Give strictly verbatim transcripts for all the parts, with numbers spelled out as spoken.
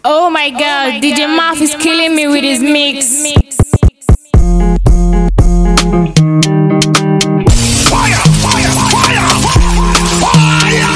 Oh my god, oh my D J Maf is killing me with his mix. mix. Fire, fire, fire, fire!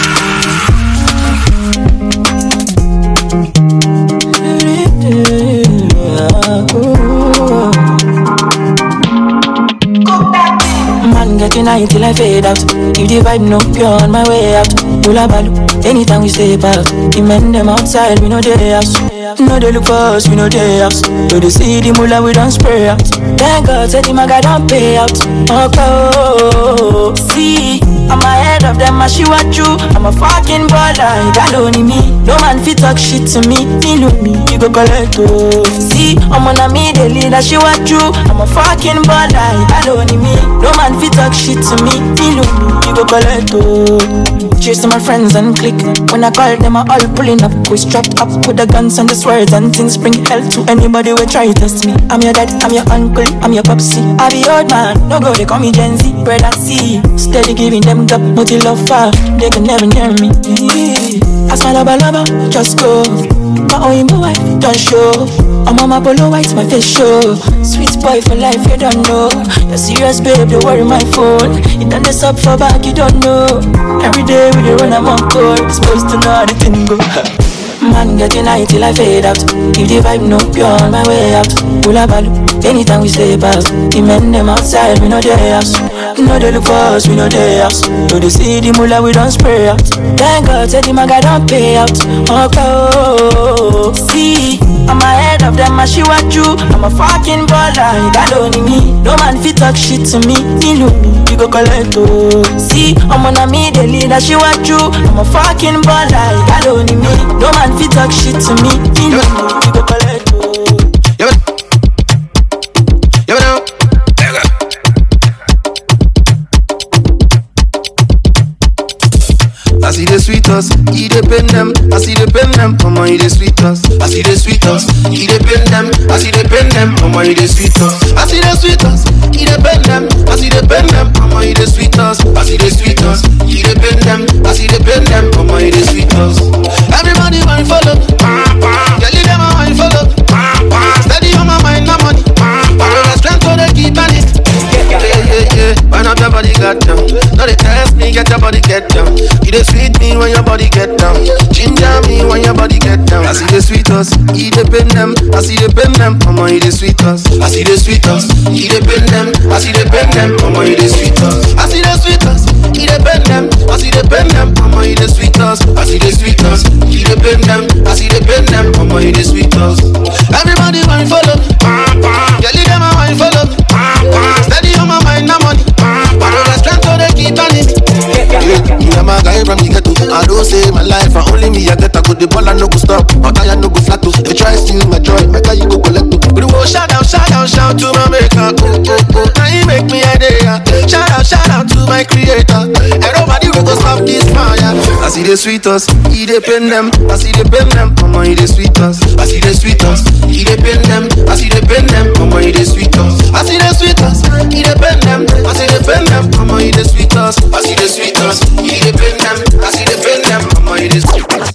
Man getting high till I fade out. If the vibe no pure on my way out. Hula balu, anytime we step out. The men them outside, we know they house. No they look for us, we know they house. So they see the mullah, we don't spray out. Thank God, say the maga don't pay out. Okay, see, I'm ahead of them, I she what you. I'm a fucking baller, you got only me. No man fit talk shit to me, me look me, you go collect oh. See, I'm on a me, the leader, she what you. I'm a fucking baller, you got only me. No man fit talk shit to me, me look me, you go collect oh. Chase my friends and click. When I call them, I all pulling up. We strap up with the guns and the swords and things. Bring hell to anybody who try to test me. I'm your dad, I'm your uncle, I'm your popsy. I be old man, no go, they call me Gen Z. Brother C, steady giving them gap, multi love far. They can never near me. I smile about lover, just go. My own boy, don't show. I'm on my polo white, my face show. Sweet boy for life, you don't know. You're serious, babe, don't worry my phone. You done this up for back, you don't know. Every day we dey run, I'm on call. Supposed to know how the thing go. Man getting high till I fade out. If the vibe no pure on my way out. Hula balu, anytime we step out. The men them outside, we know they house. No they look for us, we know they house. So they see the mullah, we don't spray out. Thank God, say the maga don't pay out. Okay, see, I'm ahead of them, I she what you. I'm a fucking baller, you got only me. No man fit talk shit to me, me look me, you go collect oh. See, I'm on a me, the leader, she what you. I'm a fucking baller, you got only me. No man fit talk shit to me, me look me, you go collect oh. I see the sweet us, he dey pen them. I see the pen them, come on, he dey sweet us. I see the sweet us, he dey pen them. I see the pen them, come on, he dey sweet us. I see the sweet us, he dey pen them. I see the pen them, come on, he dey sweet us. I see the sweet us, he dey pen them. I see the pen them, come on, he dey sweet us. Everybody want follow, yeah, leave them want follow. Steady on my mind, no money. The strength so they keep on it. Yeah, yeah, yeah. Wind up your body, got down. No they test me, get your body get down. You dey sweet me when your body get down. Ginger me when your body get down. I see the sweet us, he dey pen them. I see the pen them, come on, he dey sweet us. I see the sweet us, he dey pen them. I see the pen them, come on, he dey sweet us. I see the sweet us, he dey pen them. I see the pen them, come on, he dey sweet us. I see the sweet us, he dey pen them. I see the pen them, come on, he dey sweet us. Everybody want follow, yeah, leave them want follow. Steady on my mind, no money. But all the strength so they keep on it. Me and my guy from the ghetto. I don't say my life, and only me I get a good. The ball I no go stop, my tire no go flat. They try steal my joy, my guy you go collect. But oh, shout out, shout out, shout to my maker. Oh, oh, oh, now he make me a day. Shout out, shout out to my creator. And nobody will go stop this fire. I see the sweet us, he dey pen them. I see the pen them, come on, he dey sweet us. I see the sweet us, he dey pen them. I see the pen them, come on, he dey sweet us. I see the sweet us, he dey pen them. I see the pen them, come on, he dey sweet us. I see the sweet us, he dey pen them. I see the pen them, come on, he dey sweet us.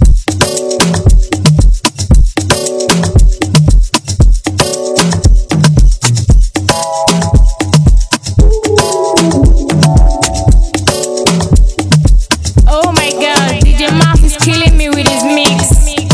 Oh my god, D J Maf is killing me with his mix.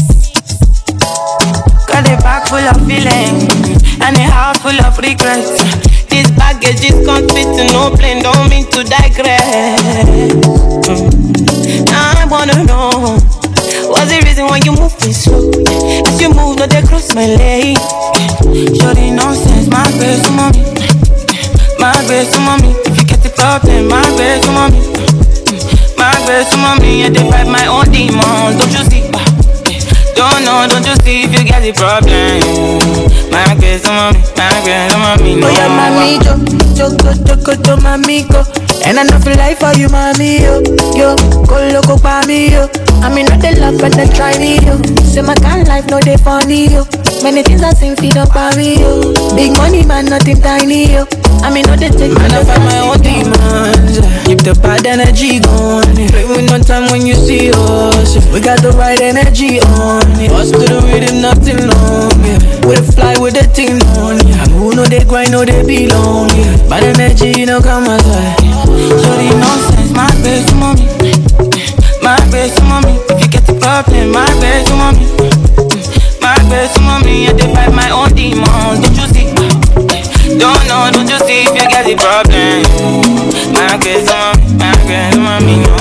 Got a bag full of feeling and a heart full of regrets. This baggage is complete to no plane, don't mean to digress. Mm. I wanna know what's the reason why you move me slow? As you move, no they cross my leg. Shorty nonsense, my grace, mommy. My grace, mommy. If you get the problem, my grace, mommy. My grace, mommy. And they fight my own demons, don't you see? Don't know, don't you see if you get the problem? My grace, mommy, my grace, mommy. No. Oh yeah, mami, yo, yo, go, yo, go, yo, mami, go. And I know feel life for you, mami, yo, yo, go loco pa me, yo. I mean, not they love, but they try me, yo. Say my kind life, no they funny, yo. Many things I sing feed up on you. Big money man, nothing tiny yo. I mean, no, they take Man, I find my own demons. Keep the bad energy going. Play with no time when you see us. We got the right energy on. Us to the rhythm, nothing long. We fly with the team on. And who know they grind, know they belong. Bad energy, you know, come aside. So the nonsense, my best mommy. My best mommy. If you get the problem, my best mommy. My best mommy. I defy my own demons. Don't you see? Don't know, don't you see if you get the problem? My best mommy, my best mommy, no.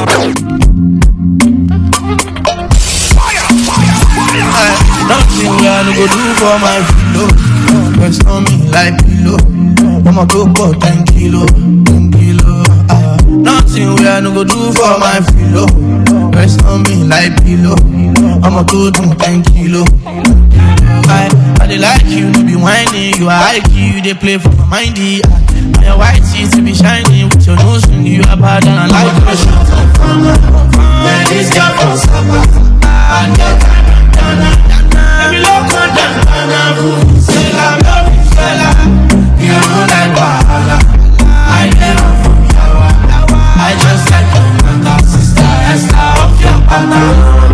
Fire, fire, fire. Nothing we are no go do for my pillow. Rest on me like pillow. I'ma go for ten kilo, ten kilo. Ah. Nothing we are no go do for my pillow. Rest on me like pillow. I'ma go do ten kilo. I, I dey like you, no be whining. You are I Q, you dey play for my mindy. And your white teeth be shining with your nose ring. You are bad and I like your shit. Man, this girl from Sapa. And your kind of dana. Let me look on them, dana. Say I love you, fella. You know like Wahala. I never from Yawa. I just like your mother, sister, Esther of your partner.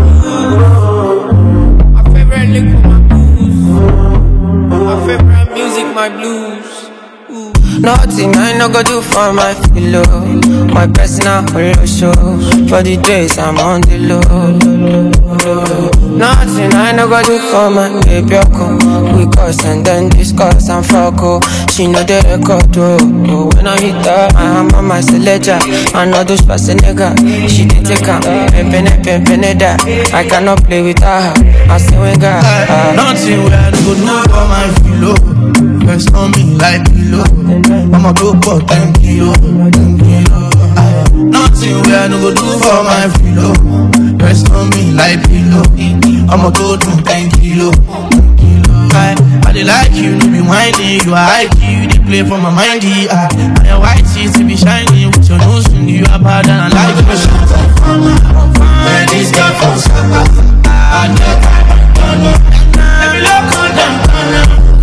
My favorite liquor, my booze. My favorite music, my blues. Ooh. Nothing I no go do for my pillow. My personal holo show. For the days I'm on the low. Nothing I no go do for my baby. We cuss and then discuss and fuck. Oh, she know the record. Oh, when I hit her, I'm on my selector. I know those passing nigga. She did take her. Pimpin' pimpin' that. I cannot play with her. I say when God. Nothing we I no go do for my pillow. Rest on me like pillow. I'ma go for ten kilo, ten kilo. Ah. Nothing we I no go do for my pillow. Rest on me like pillow. I'ma go do ten kilo, ten kilo. I, I dey like you, no be whining. You are I Q, you dey play for my mindy. Ah. And your white teeth be shining with your nose ring. You are bad and I like your shit. Man, this girl from Sapa. And your kind of dana. Let me look on them, dana.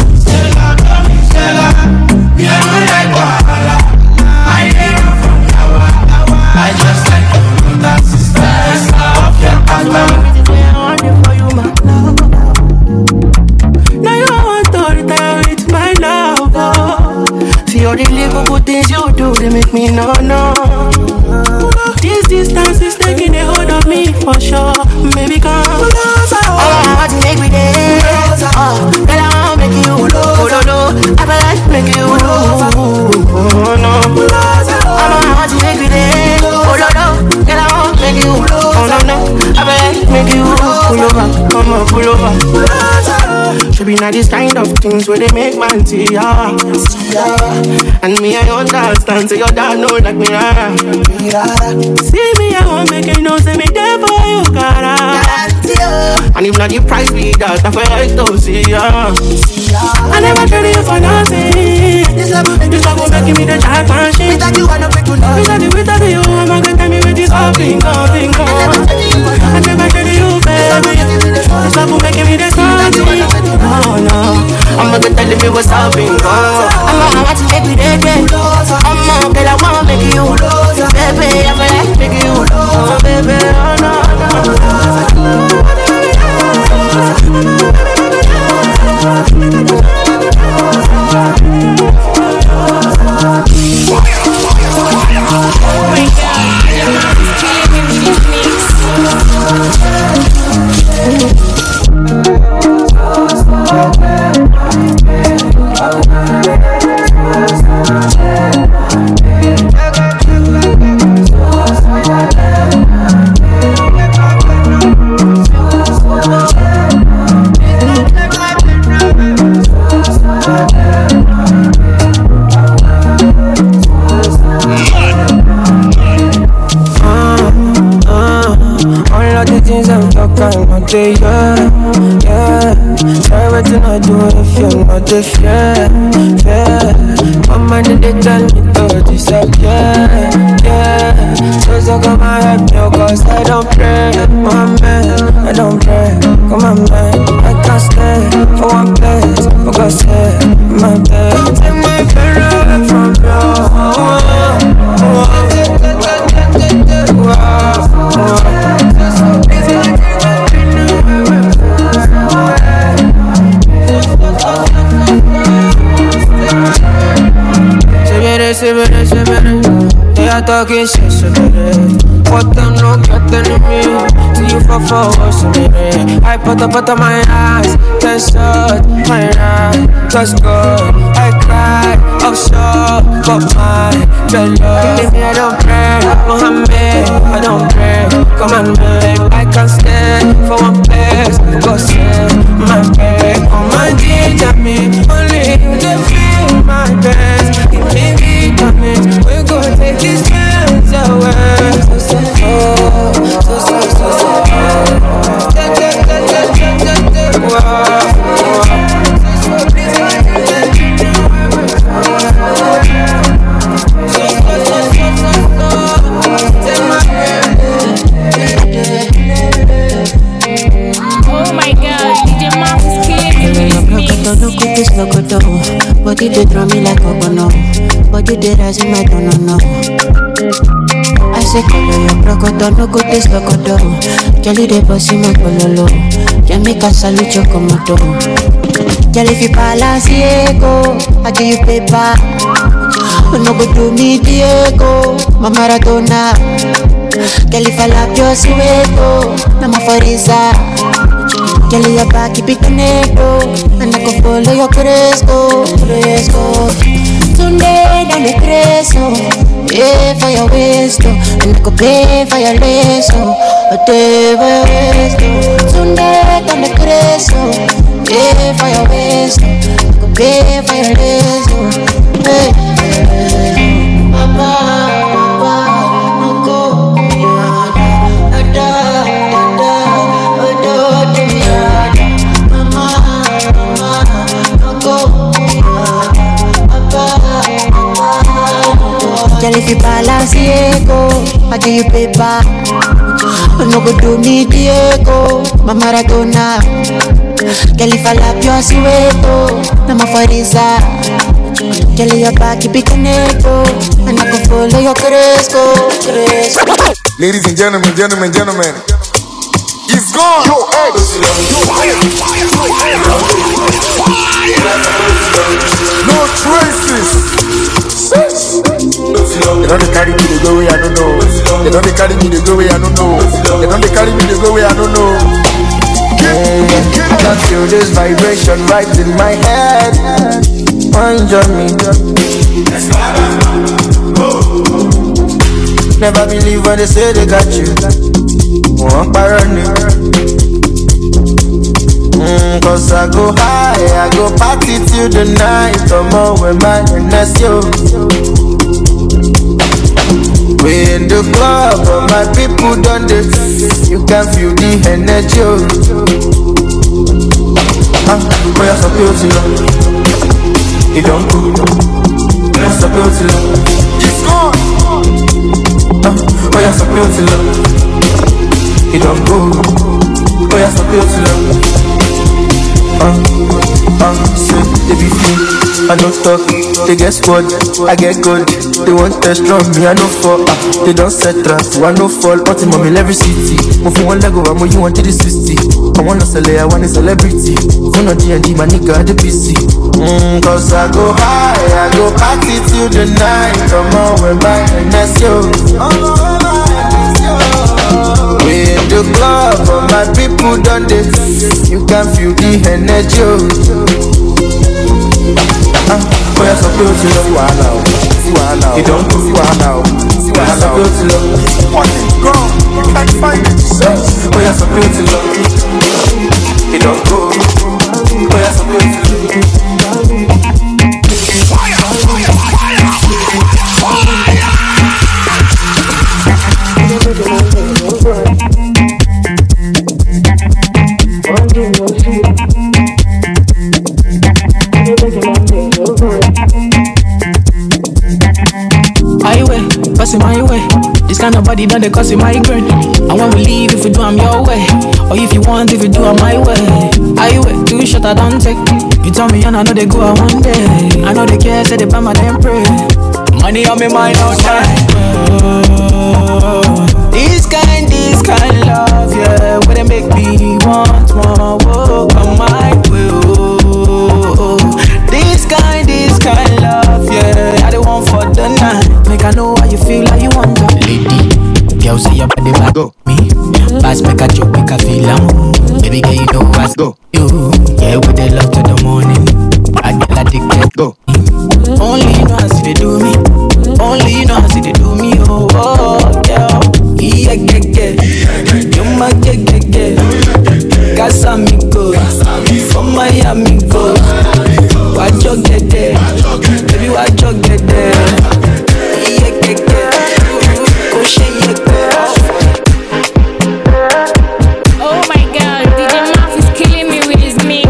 You know like Wahala. I never from Yawa. I just like your mother, sister, Esther of your partner. I want it for you, my love. Now you want to retire with my love. Oh. See all the little good things you do, they make me no no. This distance is taking a hold of me for sure. Baby, come closer. Oh, I want to make me dance. Oh, girl, I want to make you oh, no, no. I feel like make you oh, no. I want to make me dance. Oh, no, no. Girl, I want to make you oh, no, no. I feel like make you pull over. Come on, pull over. Should be not this kind of things where they make man see ya. And me, I understand, so you don't know like me. See me, I won't make you know, say me there for you, cara. And if not the price be that, I feel like to see ya. I never traded you for nothing. This love will make me the jack and shit. Without you, I don't break you love. Without you, without you, I'm not gonna tell me with this all thing, all thing, all. I never traded you, baby. This love will make me the something. Oh no, I'm not gonna tell me what's happening, oh. I'm gonna want to make me dead, dead. I'm not gonna wanna make you, baby. I feel like make you, oh baby, oh no, no. Day, yeah, yeah. Everything I do if you're not the fair, fair. My mind they tell me to disappear, yeah. So come and help me, cause I don't pray, my man. I don't pray, come on man. I can't stay for one not talking shit, so what them no get enemy. Till you fall for us, I put up out my eyes, test out my eyes, just good. I cried, offshore, got my jello. Leave me, I don't pray, Mohammed, I don't pray. Come and beg, I can't stand for one place. Go save my bed, on my ginger me. Only you can feel my best. Give me vitamins, we go take these pills away. So so so so so so. Check check check check check check check. Wow. Oh my God, D J Mouse is killing me with his mix. Body they draw me like a bono. Body they rise in my don't know. I say color your crocodile no good this locodo. Jelly they bossy my pololo. Can make a salute your komodo. Jelly fi palaciego, I give you paper. No go do me Diego, my Maradona. Jelly fall up your sueto, na ma forisa. Jelly your back keep it tornado, and I go follow your Cresco, Cresco. Tunde down the Cresco, pay for your waist, and I go pay for your lasso, but pay for your waist. Tunde down the Cresco, pay for your waist, I go pay for your lasso, hey, hey, mama. Girl, if you Balenciaga, I give you paper. No go do me Diego, my Maradona. Girl, if I lap your sueto, na ma forisa. Girl, your back keep it connected, and I can follow your Cresco, Cresco. Ladies and gentlemen, gentlemen, gentlemen, he's gone. Yo, hey, no traces. They don't carry me to go where I don't know. They don't carry me to go where I don't know. They don't carry me to go where I don't know. I can feel this vibration right in my head. Enjoy me. Never believe when they say they got you. One parody. Mm, cause I go high, I go party till the night. Come on with my N you. We in the club, but my people done this. You can feel the energy. Ah, boy, I'm so beautiful. It don't go. I'm so beautiful. It's gone. Ah, boy, I'm so beautiful. It don't go. Boy, I'm so beautiful. Ah, ah, say, they be free. I don't talk, they get squad, I get good. They want test from me, I no fall. uh, They don't set traps, I no fall. Party mommy in every city. Move from one leg over, more you want to the sixty. I wanna sell it, I want a celebrity. Phone on D and D, my nigga at the P C. Mmm, cause I go high, I go party till the night. Come on, we're back and that's you. We in the club, but my people done this. You can feel the energy. Ah, boy, I'm so beautiful. See why now? See why now? You don't see why now? See why I'm so beautiful. What is gone? You can't find it. Boy, I'm so beautiful. You don't go. Boy, I'm so beautiful. Fire, fire, fire, fire. Highway, passing my way. This kind of body done they cause it migraine. I want to leave if you do I'm your way, or if you want if you do I'm my way. Highway, two shot I don't take. You tell me and I know they go out one day. I know they care, say they buy my damn pray. Money on me mind all time. Oh, this kind, this kind love, yeah, where they make me want more. Oh, come my way. Oh, this kind, this kind love, yeah, I don't want for the night. Make I know how you feel, how you want. baby, back go me. Pass make a joke, make a feel am. Baby girl, you know what's go you. Yeah, with the love to the morning. I get like the get go. Only you know how see they do me. Only you know how see they do me. Oh, oh, yeah. Yeah, yeah, yeah. You my yeah, yeah, yeah. Casa me go. From Miami go. Watch your get there. Baby, watch your get there. Yeah, yeah, yeah. Oh, shit, yeah, yeah. Oh my god, D J Maf is killing me with his mix.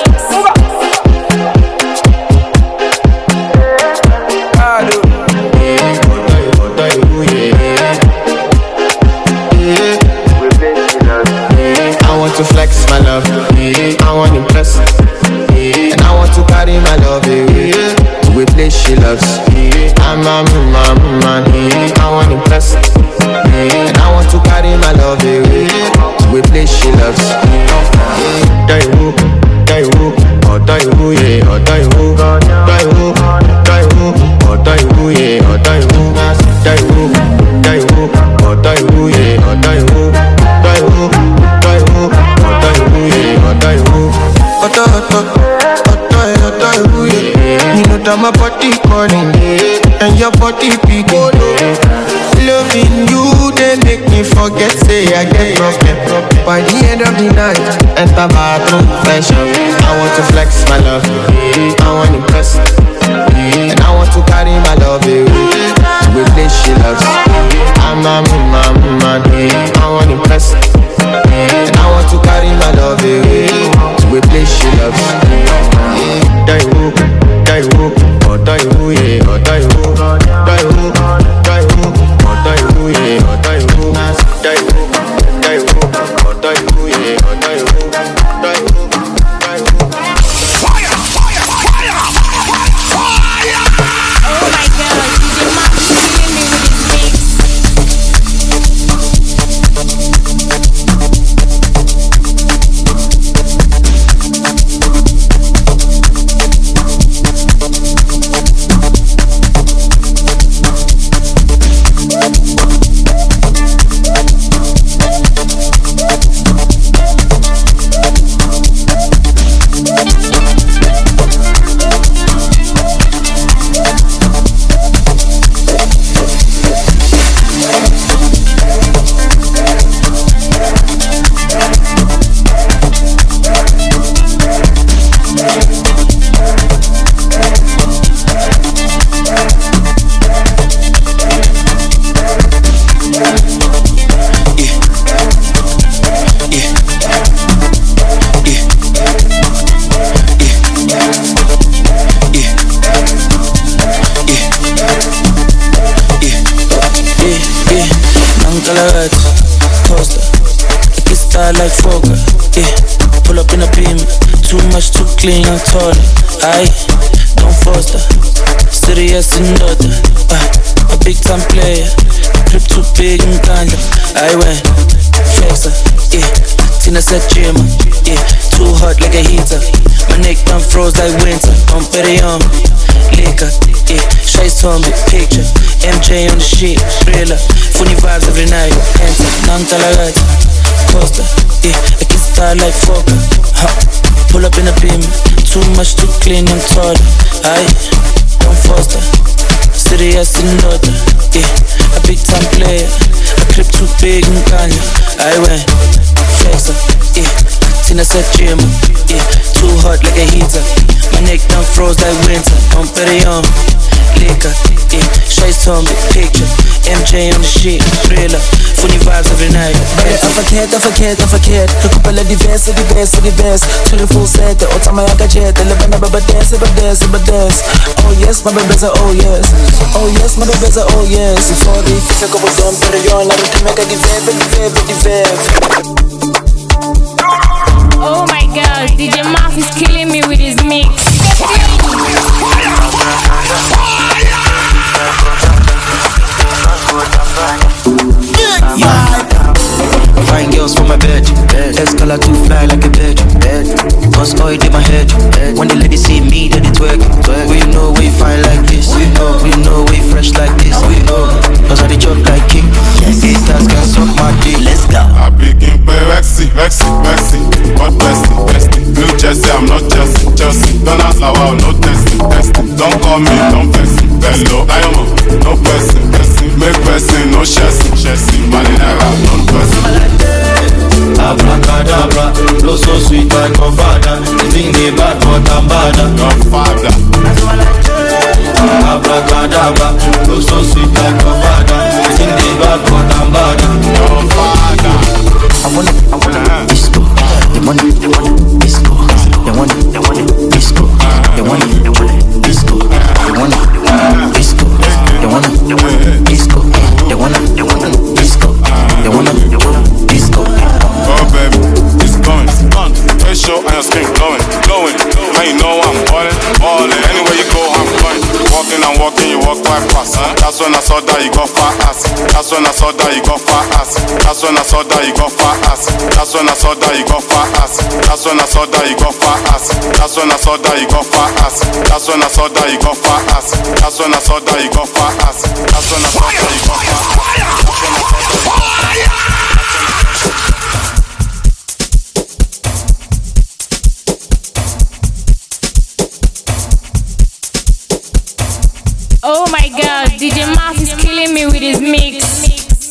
I want to flex my love, I want to impress, and I want to carry my love to a place she loves. I'm a man, man, I want to impress, and I want to carry my love to a place she loves. Die who, die who, oh die who, yeah, oh die who, die who, die who, oh die who, yeah, oh die who, die who, die who, oh die who, yeah, oh die who, die who, die who, oh die who, yeah, oh die who, oh die, oh die, oh die who, yeah. You know that my body calling, and your body beating. Loving you, they make me forget, say I get broken. By the end of the night, enter bathroom fresh up. I want to flex my love, I want to impress, and I want to carry my love to a place she loves. I'm a man, man, I want to impress, and I want to carry my love to a place she loves. Die who, die who, oh die who, yeah, oh die who, die who, die who. Die who, yeah, oh die who, die who, die who, oh die who, yeah, oh die who, die who, die who. Fire, fire, fire, fire! Oh my god, D J Maf is killing me with his mix. Like Fokker, yeah. Pull up in a beam, too much, too clean, I'm taller. Aye, don't foster. Serious and daughter, uh, a big time player. Grip too big and ganja. I went flexer, yeah. Tina said Jimmer, yeah. Too hot like a heater. My neck done froze like winter. I'm petty on me, liquor, yeah. Shice on me, picture. M J on the sheet, thriller. Funny vibes every night. Enter, nang talagat. Coaster, yeah, I can style like Fokker. Ha, pull up in a beam, too much, too clean, I'm taller. Aye, don't foster. Serious and daughter, yeah, a big time player. A clip too big and ganja. I went flexer, yeah. Tina said Jimmer, yeah. Too hot like a heater. My neck done froze like winter. I'm petty on liquor, yeah. Shice on me, picture. M J on the sheet, thriller. Funny vibes every night. Bale, I'm forget, I'm forget, I'm forget. Recupera diverse, diverse, diverse. To the full set, the otama yaka jet. The living up, but dance, but dance, but dance. Oh yes, my baby's a oh yes. Oh yes, my baby's a oh yes. Before they fix a couple dumb, but you're not to make a give, give, give, give. Oh my god, D J Maf is killing me with his mix. Yeah. Fine girls for my bed. Escala too fly like a bed. Cause oil in my head. When the ladies see me, then they twerk. We know we fine like this. We know we know we fresh like this. We know cause I dey chop like king. Yes, sisters can suck my dick. Let's go. I begin play Rexy, Rexy, Rexy. God bestie, bestie. New Jersey, I'm not Chelsea, Chelsea. Don't ask how wow, no testing, testing. Don't call me, don't press me. Hello, Diamond, no pressing, pressing. Make pressing, no chasing, chasing. Malinera, no pressing. Abracadabra, blow so sweet like my father. The thing they bad, but I'm bad. Your father. Abracadabra, blow so sweet like my father. The thing they bad, but I'm bad. Your father. I wanna, I wanna disco. They want it, they want it, disco. They want it, they want it, disco. They want it, they want it, disco. They want it, they want it, disco. They want it, they want it, disco. They want it, they want it, disco. They want it, they want it, disco. Oh baby, it's going, it's going. Facial and your skin glowing, glowing. And you know I'm ballin', ballin'. Anywhere you go, I'm going. Walking and walking, you walk right past. Huh? That's when I saw that you got fat ass. That's when I saw that you got fat ass. That's when I saw that you got fat ass. That's when I saw that you got fat ass. That's when I saw that you got fat ass. That's when I saw that you got fat ass. That's when I saw that you got fat ass. That's when I saw that you got fat ass. That's when I saw that you got fat ass. Oh my god, D J Max is killing me with his mix.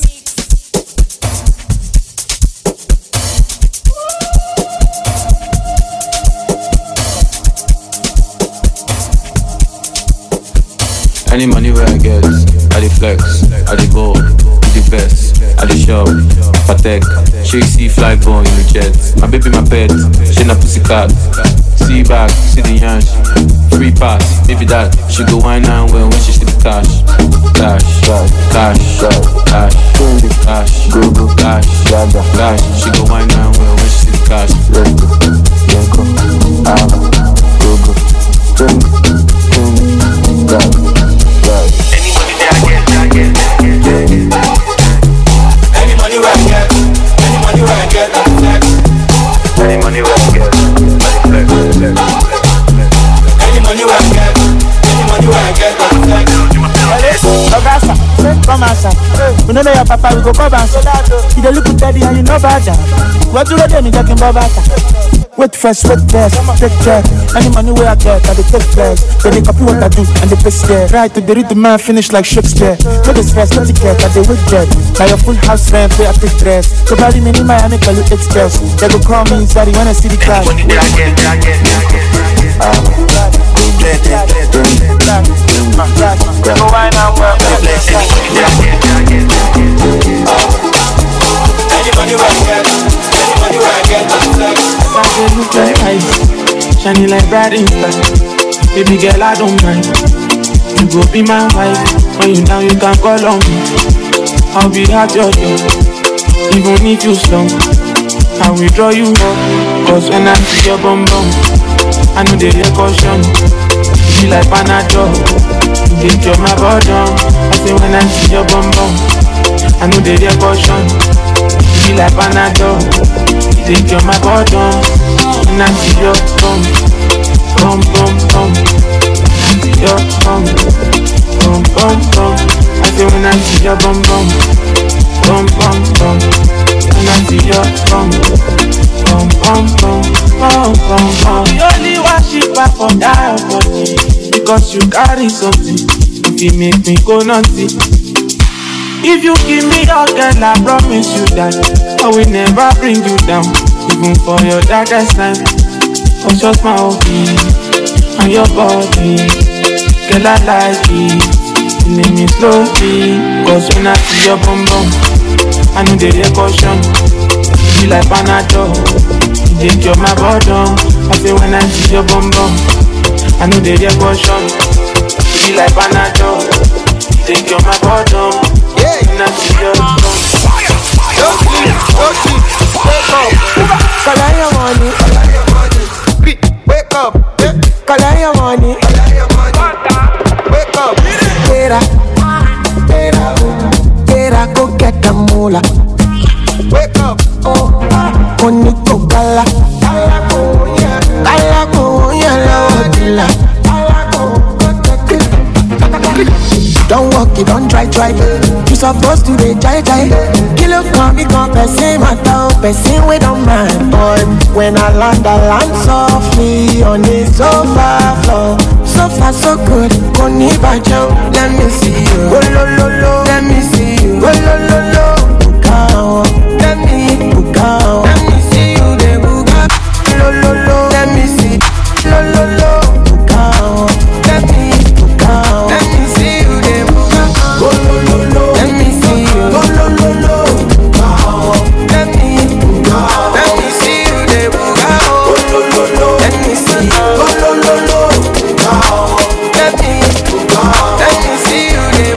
Any money where I get, I dey flex, I dey ball, the best, I dey shop, Patek, she see fly born in the jet. My baby, my pet, she na pussycat. See back, see the yansh, free pass, maybe that. She go wine and well when she see the cash, cash, cash, cash, cash, cash, go go, cash, cash. She go wine and well when she see the cash. Let's go, let's go, ah, go go, go go, go. Any money where I get, any money where I get, I flex. Any money where I get, I flex. Any money where I get, any money where I get, I flex. Augusta, come outside. We know your papa, we go come outside. You dey look daddy and you know bad. What do they do? Me talking about that. Wait first, wait first, take care. Any money where I get, I dey take flex. They dey copy what I do and they paste there. Try to the rhythm man finish like Shakespeare. No dey stress, no ticket, I dey wait jet. Now your full house rent, where I take dress. So carry me in Miami, call you eight girls. They go call me inside when I see the cash. Any money where I get, I get, I get, I get. Go wine and work. Any money where I get, any money where I get, I flex. They look like ice, shining like bright inside. Baby girl, I don't mind. You go be my wife. When you down, you can call on me. I'll be at your door, even if you slow. I will draw you up, cause when I see your bum bum, I know they hear caution. You be like Panadol, you dey cure my bottom. I say when I see your bum bum, I know they hear caution. You be like Panadol, you dey cure my bottom. When I see your bum, bum bum bum, I see your bum, bum bum bum. I say when I see your bum bum, bum bum bum. When I see your bum, bum bum bum, bum bum bum. The only worshiper for that body, because you carry something, if you make me go naughty. If you give me your girl, I promise you that I will never bring you down, even for your darkest time. Cause just my hobby and your body, girl I like it. You need me slowly, cause when I see your bum bum, I know they hear caution. You be like Panadol, you dey cure my bottom. I say when I see your bum bum, I know they hear caution. You be like Panadol, you dey cure my bottom. When I see your bum, don't sleep, don't sleep, wake up. Collect your money, wake up. Collect your money, wake up. Get up, get up, get up, go get the moolah. Wake up, oh, money go gala, gala go yeah, gala go yeah, la la. Don't walk, you don't try, try. You supposed to be jai jai. Kilo come me come person matter, person we don't mind, boy. When I land, I land softly on the sofa floor. So far so good, koni bajo. Let me see you, oh lo lo lo. Let me see you, oh lo lo lo. Bukao, let me bukao. Let me see you, de buka. Lo lo lo. Let me see, lo lo lo. Bukao, let me bukao. Let me see you, de buka. Go lo lo lo. Let me see you, go lo lo lo. Bukao, let me bukao. Let me see you, de buka. Go lo lo lo. Let me see you, go lo lo lo. Let me, let me see you there.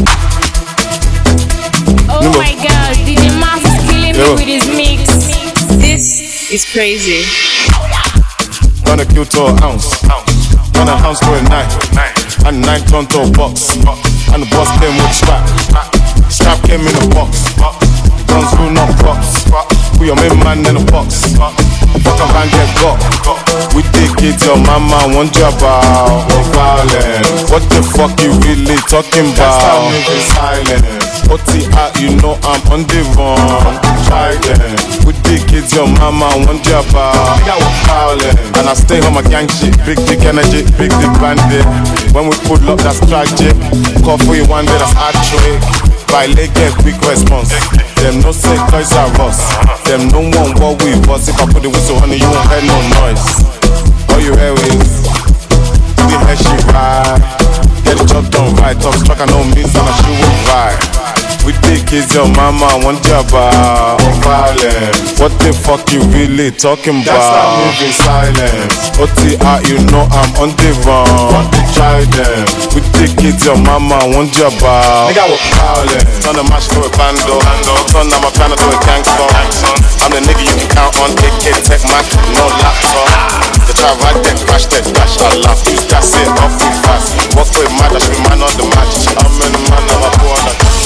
Oh my god, D J Max is killing Yo. me with his mix. This is crazy. Gonna kill to an ounce. Gonna house to a nine. And nine ton to a box. And the boss came with strap. Strap came in a box. Guns will not box. Put your main man in a box. Fuck a man get got. We take it, your mama want you about violence. What the fuck you really talking about? Silence. O T I, you know I'm on the run. Try them. We take it, your mama want you about violence. And I stay on my gang shit. Big dick energy, big dick bandit. When we pull up, that's tragic. Call for you one day, that's hat-trick. By leg, get quick response. Them no say toys are us. Them no one what we was. If I put the whistle on you, you won't hear no noise. All you hear is the hair she ride. Get the job done right. Top struck and no means and she will ride. We take kids, your mama want you about violence. What the fuck you really talking about? That's not moving silence. O T I, you know I'm on the run. Want to try them. We take kids, your mama want you about nigga with violence. Turn the match to a bando. Turn on my piano to a gangster. I'm the nigga you can count on. A K Tech Mac, no laptop. They try right there, crash that dash. I laugh. Use that shit off we fast. Walk with mad, I should be man on the match. I'm in the man, I'm a boy on the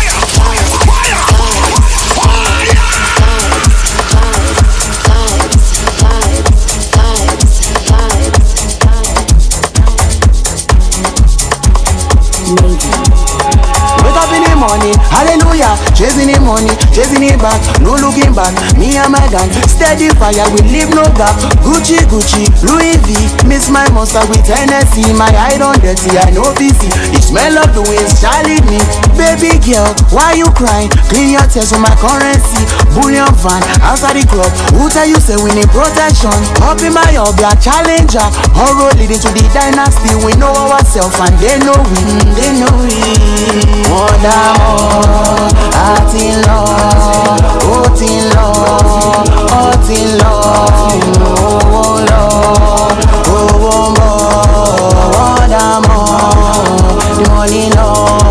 morning, hallelujah, chasing the money, chasing it back, no looking back, me and my gang, steady fire, we leave no gap, Gucci, Gucci, Louis V, miss my monster with Hennessy, my eye on dirty, I know B C, the smell of the waist, Charlie me, baby girl, why you crying, clean your tears on my currency, bullion van, outside the club, who tell you say we need protection, up in my hobby, a challenger, all road leading to the dynasty, we know ourselves and they know we, they know we, more than more, àti lọ, ó ti lọ, ó ti lọ, owó lọ, owó ń bọ̀, more than more, the money lọ.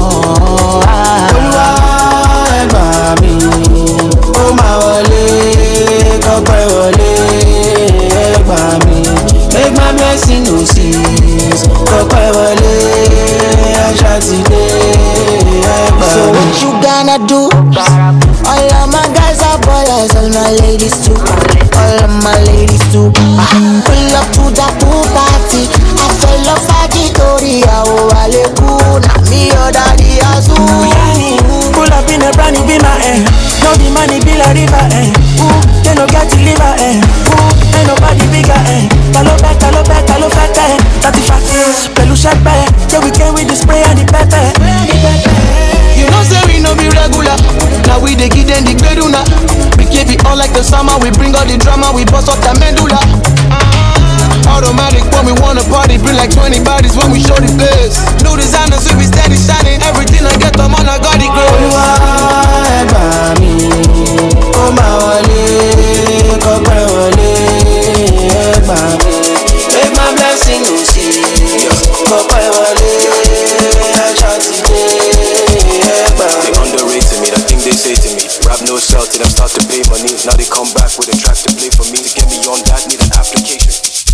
Olúwa ẹ gbà mí, ó máa wọlé, kọ́pẹ́ wọlé, ẹ gbà mí, make my blessing no cease, kọ́pẹ́ wọlé, àṣà ti dé. So what you gonna do? All of my guys are ballers, all my ladies too. All of my ladies too. Pull up to the pool party. I fell off at the Toria, oh, Aleku. Now me or daddy Azu. Pull up in a brand new be my eh. No the money be like river eh. Ooh, they no get to liver eh. Ooh, ain't nobody bigger eh. Talo back, talo back, talo back eh. thirty-five, pelu shepe. Yeah, we came with the spray and the pepper. You know say we no be regular. Now we dey give them the beduna. We keep it all like the summer. We bring all the drama. We bust up the medulla. Automatic when we wanna party. Bring like twenty bodies when we show the place. New designers we be steady shining. Everything I get them on I got the glow. Olúwa ẹ gbà mí, ó máa wọlé, kọ́pẹ́ wọlé, ẹ gbà mí. Make my blessing no cease, kọ́pẹ́ wọlé, àṣà ti dé. They underrated me, that thing they say to me. Rap no sell till them start to pay money. Now they come back with a track to play for me. To get me on that, need an application.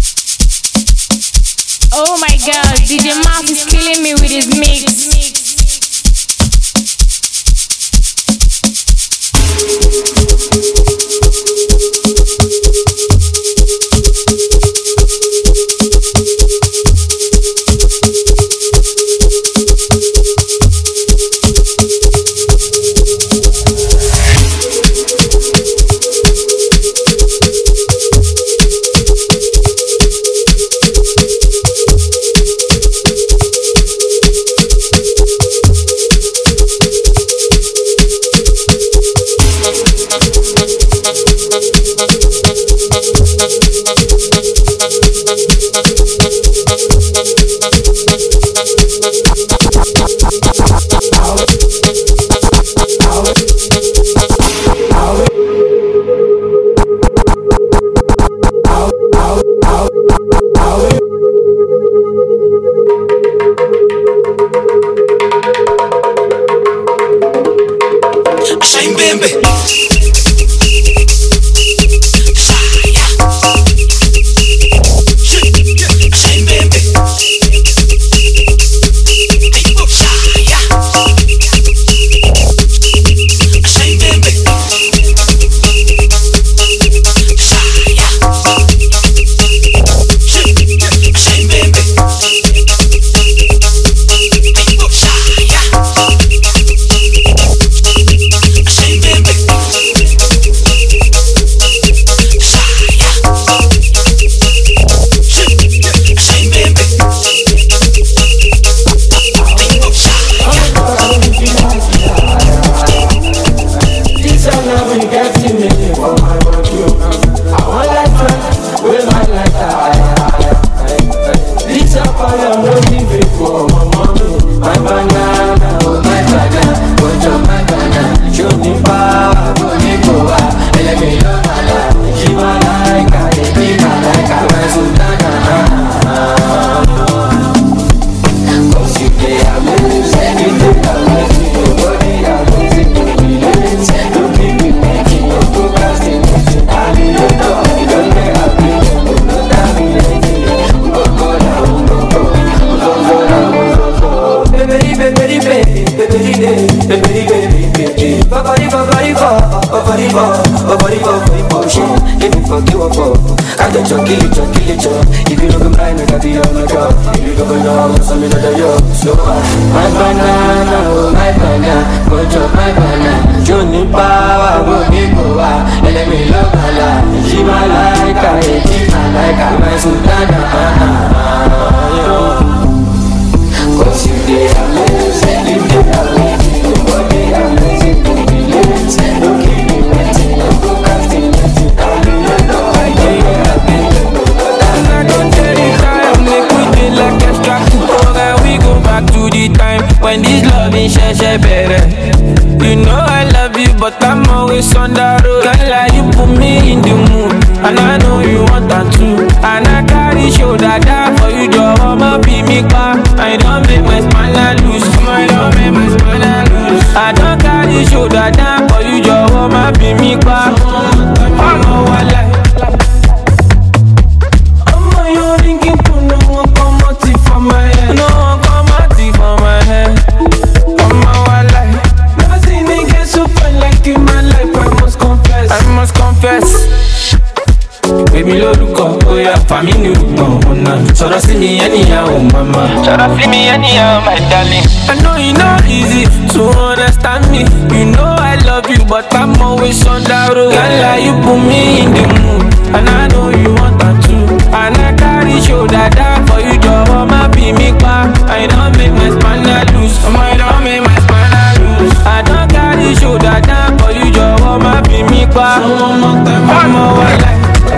Oh my god, D J Max is killing me with his mix. for. I got your kill it, your kill it, your. If you don't go buy me, I be on my job. If you go go down, what's on another yo? So my banana, oh my banana, go chop my banana. Johnny power, go me go ah, and let me love her. She my like, I hate my like, I my sultana. Cause you dey amazing, you dey amazing, your body amazing, don't be late, don't keep me waiting, don't procrastinating, I'll do your love, I dey amazing. I don't tell the time, make we dey like extra cool, and we go back to the time when this love is share better. You know I love you, but I'm always on the road. Girl, like you put me in the mood, and I know you want that too. And I carry shoulder down for you, just wanna be me car. I don't make my smile loose, I don't make my smile loose. I don't carry shoulder down for you, just wanna be me car. I'm a wala. I'm a you thinking to no one come out for my head, no one come out for my head. I'm a wala. Never seen a girl so fine like in my life. I must confess, I must confess. Baby lórúkọ, bóyá fàmí ní rúgbọ̀n ọ̀nà. Sọ̀rọ̀ sí mi anyhow, mama. Sọ̀rọ̀ sí mi anyhow, my darling. I know it's not easy to understand me. You know I love you, but I'm always on the road. Girl, like you put me in the mood, and I know you want that too. And I carry shoulder down for you, jọ̀wọ́ má bí mi pa. I don't make my spanner loose, I don't make my spanner loose. I don't carry shoulder down for you, jọ̀wọ́ má bí mi pa. I'm a wala.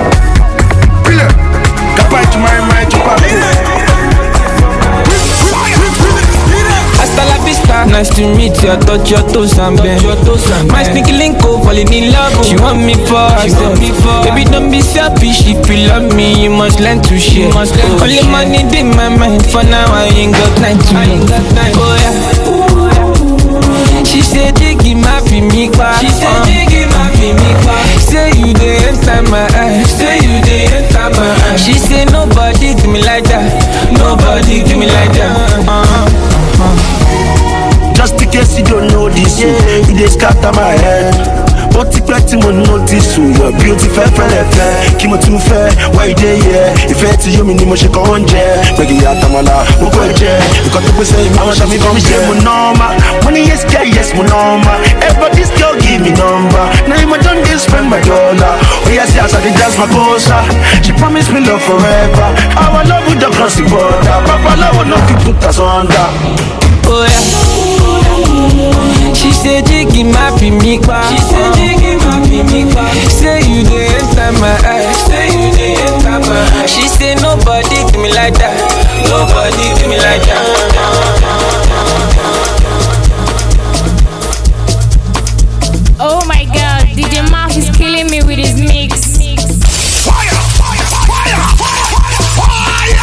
Hasta la vista, nice to meet you. I touch your toes and bend. My sneaky link up, falling in love. She want me for herself. Baby, don't be selfish. If you love me, you must learn to share. Only money in my mind. For now, I ain't got time to know. Oh yeah. She said, "Jiggy, my be me qua." She said, "Jiggy, my be me qua." Say you dey enter my eye. Say you dey enter my eye. She say nobody do me like that. Nobody do me like that. Uh-huh. Uh-huh. Just in case you don't know this, yeah, it dey scatter my head. But ti pẹ́ tí mo notice o, your beauty fẹ́ fẹ́lẹ̀ fẹ́. Kí mo tún fẹ́, why you dey here? Ìfẹ́ tí yóò mi ni mo ṣe kàn ń jẹ. Gbẹ̀gì àtàmàlà, mo kọ́ jẹ. Ìkan tó pèsè ìmọ̀ àwọn ṣàmì kan jẹ. Mo nọ́ọ̀mà, mo ní yes girl, yes mo nọ́ọ̀mà. Ever this girl give me number. Now you don dey spend my dollar. Oya sí as I dey dance my gosa. She promise me love forever. Our love will don cross the border. Babaláwo no fit put us under. Oh yeah. She said, "Jiggy, my be me qua." She said, "Jiggy, my be me qua." Say you dey enter my eye. Say you dey enter my eye. She said, "Nobody do me like that. Nobody do me like that." Oh my God, D J Mark is killing me with his mix. Fire, fire, fire, fire, fire.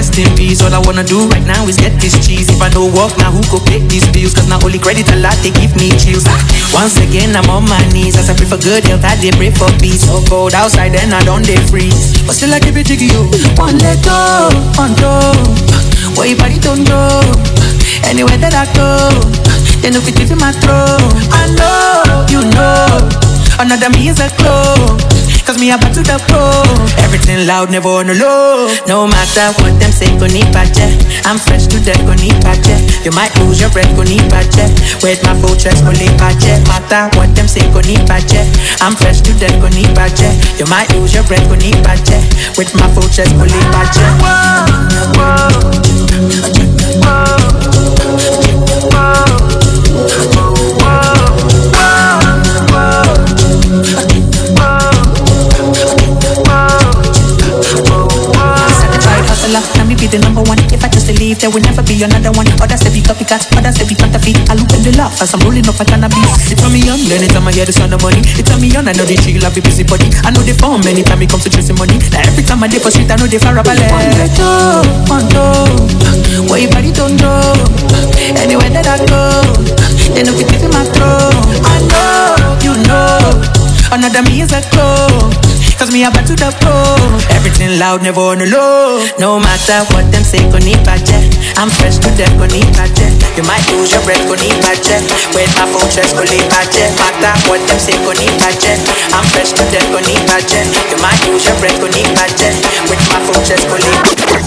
rest in peace. All I wanna do right now is get this cheese. If I don't work now, who go pay these bills? Cause now only credit a lot, they give me chills. Once again, I'm on my knees. As I pray for good health, I did pray for peace. So cold outside and I don't they freeze. But still I keep it jiggy, you. One let go, one go. Where your body don't go. Anywhere that I go, they know fit in my throat. I know, you know, another me is a glow. Cause me about to the pro. Everything loud, never on the low. No matter what them say, go need budget. I'm fresh to death, go need budget. You might lose your breath, go need budget. With my full chest, go need budget. Matter what them say, go need budget. I'm fresh to death, go need budget. You might lose your breath, go need budget. With my full chest, go need budget. Whoa, whoa, whoa. Now me be the number one. If I just leave, there will never be another one. Others say be copycats, others say be counterfeit. I look at the laugh as I'm rolling up a cannabis. It turn me on, anytime I hear the sound of money. It turn me on, I know they chill, I be busy body. I know they form anytime it comes to chasing money. Now every time I dey for street, I know they far up a leg. One let go, one go. Where your body don't go. Anywhere that I go, they know fit in my throat. I know, you know, another me is a glow. Cause me about to the pro. Everything loud, never on the low. No matter what them say, go need budget. I'm fresh to death, go need budget. You might lose your breath, go need budget. With my full chest, go need budget. Matter what them say, go need budget. I'm fresh to death, go need budget. You might lose your breath, go need budget. With my full chest, go need budget.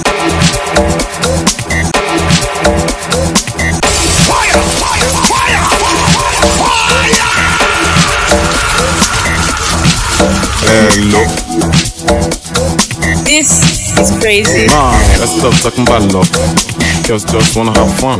Fire, fire, fire, fire. Hello. This is crazy. Man, let's stop talking about love. Girls just wanna have fun.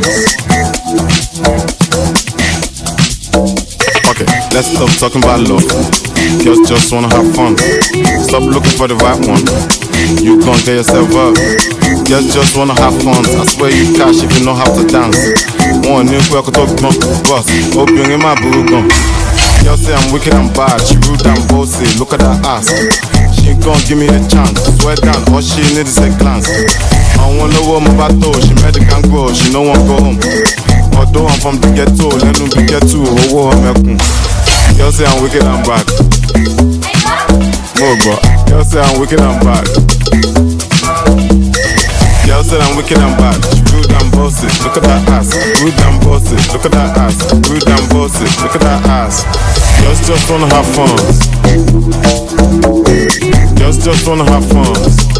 Okay, let's stop talking about love. Girls just wanna have fun. Stop looking for the right one. You gon' get yourself up. Girls just wanna have fun. I swear you cash if you know how to dance. One new quick to talk boss. Open in my boo gun. Girl say I'm wicked and bad, she rude and bossy, look at that ass. She gon' give me a chance, swear down, all she need is a glance. I don't know what I'm about to, she made the can grow, she no one go home. Although I'm from the ghetto, let me be ghetto, oh oh I'm Girl say I'm wicked and bad. More bro, girl say I'm wicked and bad. Girl said I'm wicked and bad, she rude and bossy, look at that ass. Rude and bossy, look at that ass. Rude and bossy, look at that ass. Girls just wanna have fun. Girls just wanna have fun.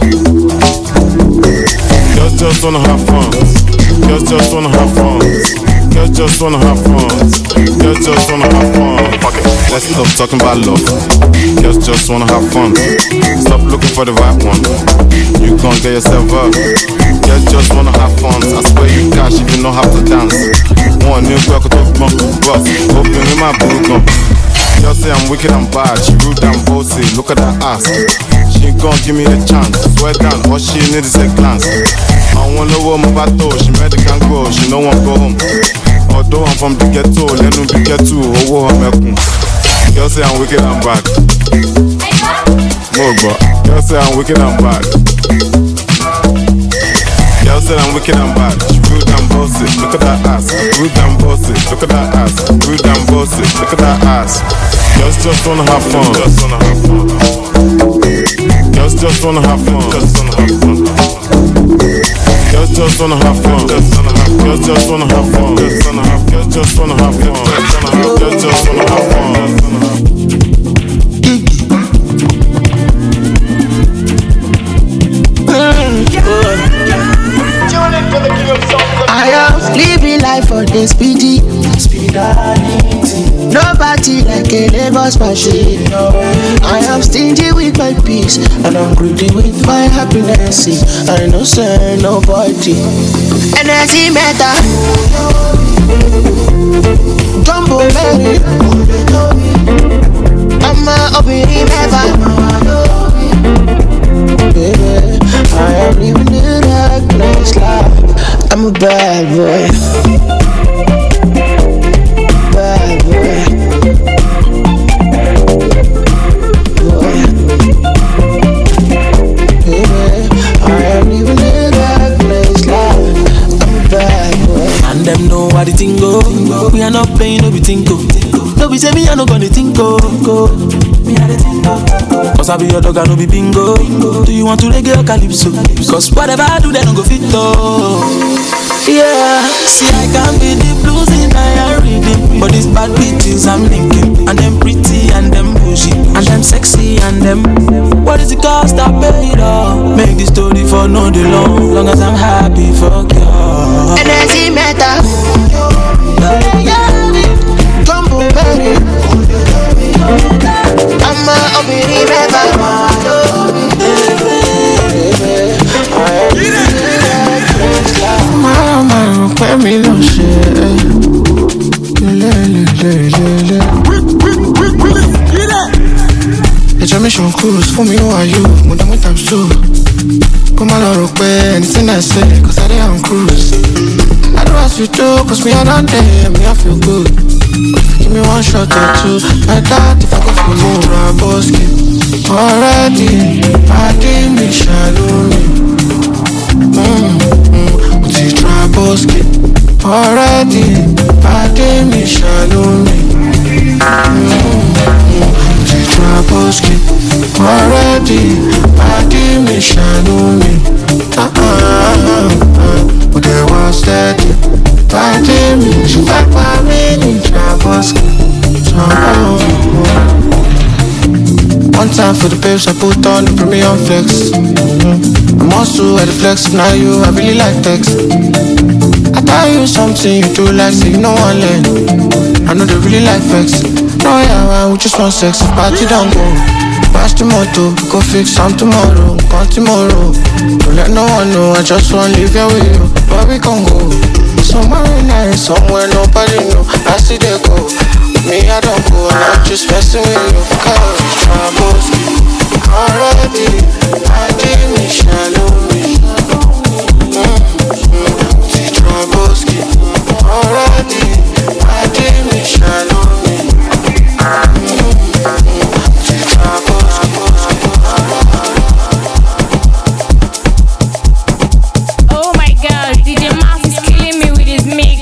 Girls just wanna have fun. Girls just wanna have fun. Girls just wanna have fun. Girls just wanna have fun. Okay, let's stop talking about love. Girls just wanna have fun. Stop looking for the right one. You gon' get yourself up. Girls just wanna have fun. I swear you cash if you know how to dance. One new girl could talk more. Boss, open in my boo gun. Girl say I'm wicked and bad, she rude and bossy, look at that ass. She gon' give me a chance, swear down, all she need is a glance. I don't know what I'm about to, she made the can grow, she no one go home. Although I'm from the ghetto, let me be ghetto, oh oh I'm Girl say I'm wicked and bad. More bro, girl say I'm wicked and bad. Girl said I'm wicked and bad, she rude and bossy, look at that ass. Rude and bossy, look at that ass. Rude and bossy, look at that ass. Girls just wanna have fun. Just wanna have fun. Girls just wanna have fun. Just wanna have fun. Girls just wanna have fun. Girls just wanna have fun. Girls just wanna have fun. Girls just wanna have fun. I am living life for this P G. Nobody like a Lagos machine. I am stingy with my peace and I'm greedy with my happiness. I know say nobody. Energy matter. Jumbo Mary. I'm a opening never. Baby, I am living the reckless life. I'm a bad boy. Bad boy. Boy. Baby, I am living the me no be tinko. No be say me I no gonna tinko. Cause I be your dog I no be bingo. Do you want to reggae or calypso? Cause whatever I do they don't go fit though. Yeah, see I can be the blues in my reading, but these bad bitches I'm linking, and them pretty and them bougie, and them sexy and them. What is the cost I pay it all? Make the story for no day long, long as I'm happy, fuck you. Energy matter. Jumbo baby, I'm a obiri member. Mama, pè mí lọ ṣe lélẹ́lẹ́lẹ́lẹ́. Ẹjọ́ mi ṣan cruise fún mi ó ayò, mo dá mẹ́ta so. Kó má lọ rò pé anything I say, cause I dey on cruise. I don't ask you to, cause me I don't dare, me I feel good. Give me one shot or two, like that if I go for more Raboski. Already, I did me shallow me. Mm-hmm. Uti Traboski. Already, I did me shallow me. Mm-hmm. Uti Traboski. Already, I did me shallow me. Uh-uh-uh-uh. But there was that. I did me, she back by me in Traboski. One time for the babes, I put on the premium flex. Mm-hmm. I'm also at the flex, now you, I really like text. I tell you something you do like, say you know one leg. I know they really like flex. No, yeah, we just want sex, party don't go. Pass the motto, go fix some tomorrow, come tomorrow. Don't let no one know, I just want to live here with you. Where we can go? Somewhere nice, somewhere nobody know. I see they go. Me, I don't go, and I'm just messing with you. Cause Traboski, already, I did me shallow me. Mm-hmm. See Traboski, already, I did me shallow me. Mm-hmm. See Traboski. Oh my god, D J Max is killing me with his mix.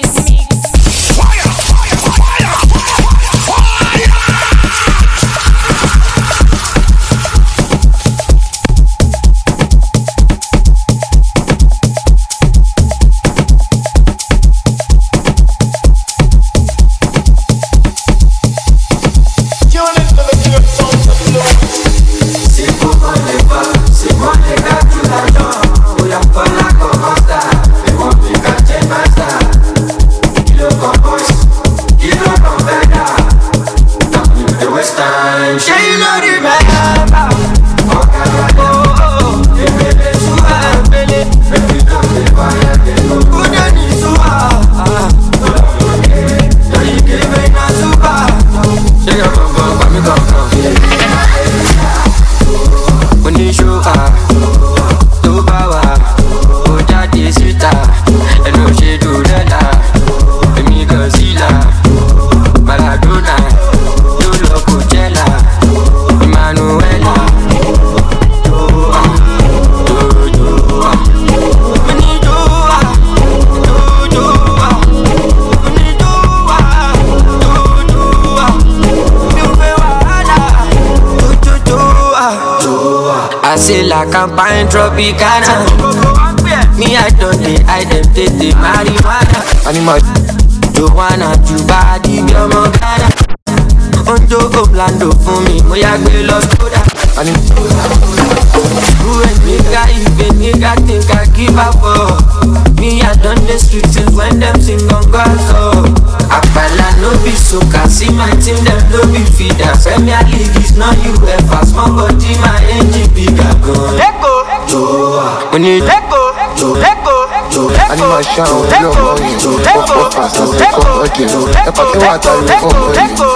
Campaign Tropicana. Me I don't dey, I dem take the marijuana. Animal, Joanna, Jubadi, Biomo Ghana. Onjo Oblando for me, Moya Gbe Los Koda. Who and nigga, even nigga think I give up for. Me I done the street since when them sing on God so. Akbala no be soca, see my team them no be feeders. Premier League is not U F A, small body my engine bigger gun. Joa, we need Lego, Lego, Animation, yo, yo, pop, pop, fast, as they come again. The party water, you come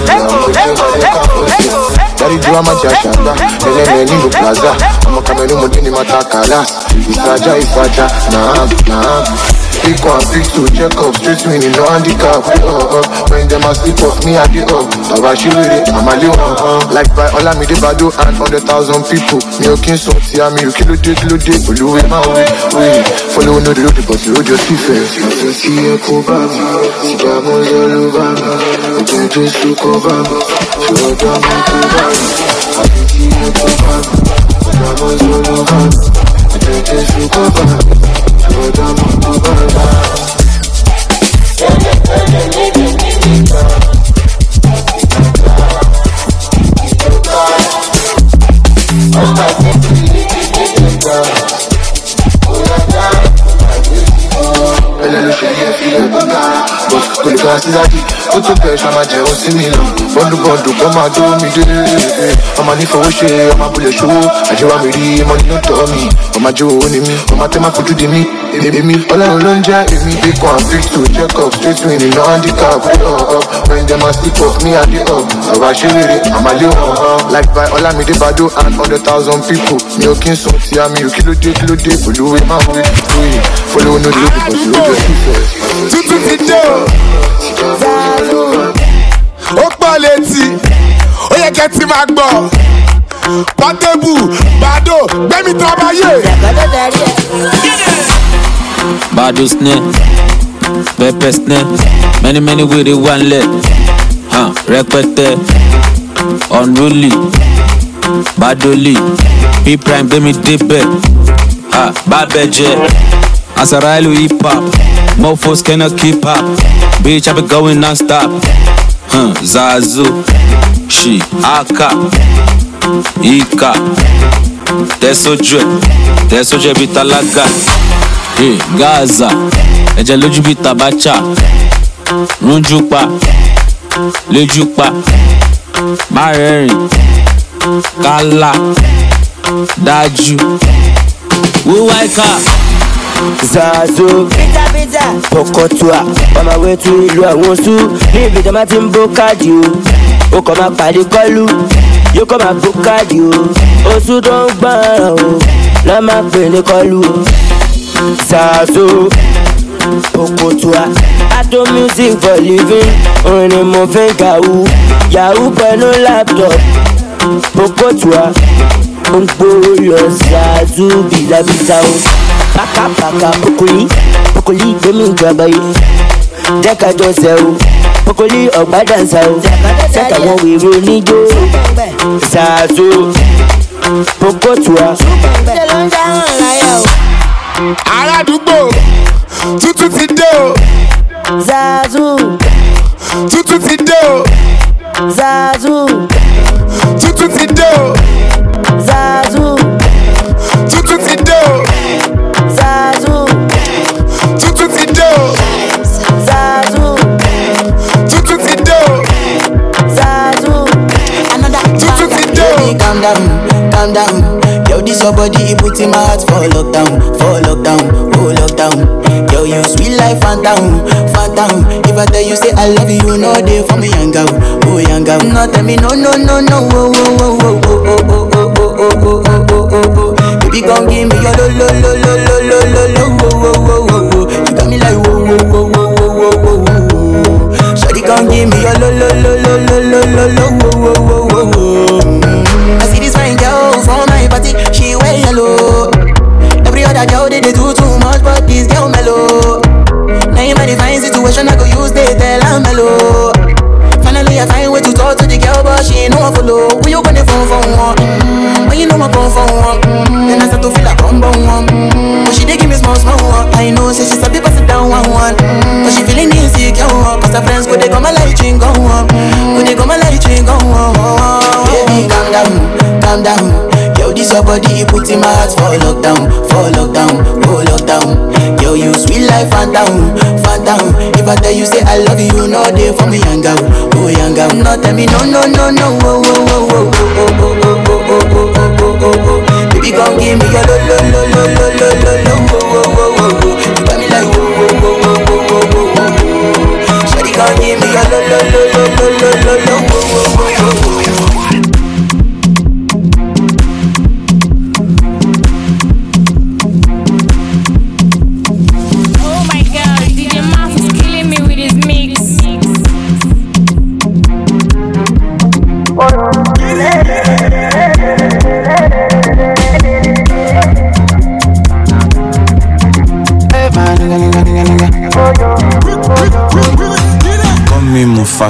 again. Dari jua majashanda, nene nini plaza. Ama kamenu mudini matakala. Isaja, isaja, naam, naam. Pick one, pick two, check up, straight winning, no handicap. We uh, uh. When them a sleep off, me I the up. Baba she with it, I'm a little uh, uh. Like by all I made the bado and hundred thousand people. Me okay, so see me, you kilo day, kilo day. Follow in my way, way. Follow no the road, but the road just see first. I see a cover, see Bamos all over me. I can just look over me. Show them my cover. I can see a cover, see Bamos all over me. I can just look over me. Show them my cover. Con le classes à dit, auto pêche, à ma dire aussi mille. Bondu bondu, comme à dos, mi de. On m'a dit faut rocher, on m'a boulé chaud. A dit, wa miri, money no tommy. On m'a dit, on est mi, on m'a tema foutu de mi. Et mi, all I learn, ja, et mi, big one, big two, check up, straight winning, no handicap. We up, up, when them a sleep off, me I the up. I was she with it, I'm a little uh, uh. Like by all I made the bado and hundred thousand people. Me okay, so see me, you kilo day, kilo day. Follow in my way, way. Follow no day, because you just see first. Tutu ti dé o, ó pọ̀ létí, ó yẹ kẹ́ ti máa gbọ́. Portable, Bado, gbẹ́mí trabayé. Bado snare, pepper snare, many many with it one leg. Huh, rẹpẹtẹ, unruly, Badoli, P prime gbẹ́mí débẹ̀. Ha, Babẹ́jẹ́, Asarailu hip hop, mofos cannot keep up. Bitch, I be going non-stop. Huh, Zazu, She, Aka, Ika, Tesoje, Tesoje bitalaga. Hey, Gaza, Eje loju bitabacha. Runjupa, Lejupa, Mareri, Kala, Daju, Wuwaika. Zazo, pizza pizza, Pokotua, on my way to ìlú àwọn Oṣù, ní ibi tí a máa ti ń bó káàdì o, ó kàn máa pàdé kọ́lù, yóò kàn máa bó káàdì o, Oṣù tó ń gbọ́ràn o, lọ́ máa pè ní kọ́lù o. Zazo, Pokotua, I do music for living, orin ni mo fi ń yahoo, yahoo pẹ̀lú laptop, Pokotua, ó ń gbó lọ Zazo bìlàbìlà o. Paka paka pokoli, pokoli gbemi grabaye. Jẹ́ ká jọ ṣe o, pokoli ọ̀gbá dansa o. Sẹ́ka wọn wèrè oníjó, Zazo, Pokotua. Ṣé ló ń dáhùn láyà o? Aládùúgbò, Tutu ti dé o. Zazo, Tutu ti dé o. Zazo, Tutu ti dé o. Zazo, Tutu ti dé o. Zazo, Tutu ti dé o. Zazo, Tutu ti dé o. Zazo. Tutu ti dé o. Calm down, calm down. Yo, this your body, it puts in my heart for lockdown, for lockdown, oh lockdown. Yo, you sweet life, phantom, phantom. If I tell you say I love you, you know they for me young girl, oh young girl. No tell me no, no, no, no, oh, oh, oh, oh, oh, oh, oh, oh, oh, oh, oh, oh, oh. Baby, gon' give me your lo, lo, lo, lo, lo, lo, lo, lo, oh, oh, oh, oh, oh. You got me like whoa, whoa, whoa, whoa, whoa, whoa, whoa. Shawty gon' give me your lo, lo, lo, lo, lo, lo, lo, lo, oh, oh, oh, oh. I see this fine girl from my party, she wear yellow. Every other girl they, they do too much, but this girl mellow. Now in my divine situation, I go use they tell her mellow. Finally I find way to talk to the girl, but she ain't no one follow. When you gonna phone for one? Mm-hmm. When you know I come for one? Mm-hmm. Then I start to feel like I'm born one. Mm-hmm. But she dey give me small small one. I know, say she's a bit sit down one one. Mm-hmm. But she feeling insecure, cause her friends go they come my light ring go on. Go they come my light ring go on. Baby, calm down, calm down. Yo, this your body, it puts in my heart for lockdown, for lockdown, oh lockdown. Yo, you sweet life, phantom, phantom. If I tell you say I love you, you know they for me young girl, oh young girl. No tell me no, no, no, no, oh, oh, oh, oh, oh, oh, oh, oh, oh, oh, oh, oh, oh. Baby, gon' give me your lo, lo, lo, lo, lo, lo, lo, lo, oh, oh, oh, oh, oh. You got me like oh, oh, oh, oh, oh, oh, oh, oh. Shawty gon' give me your lo, lo, lo, lo, lo, lo, lo, lo, oh, oh, oh, oh, oh. Oh my God.